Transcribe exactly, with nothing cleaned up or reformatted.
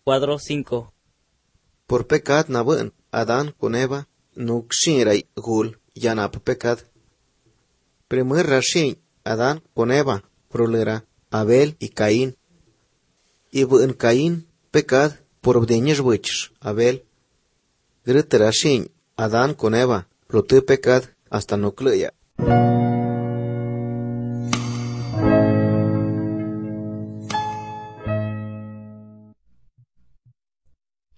Cuadro cinco. Por pecado nabën Adán con Eva nuk shinray gul yanap pecado. Primer rashin Adán con Eva prolera Abel y Caín. Y bën Caín pecado por obdeñes buchs Abel. Grit rashin Adán con Eva protu pecado hasta no clăia.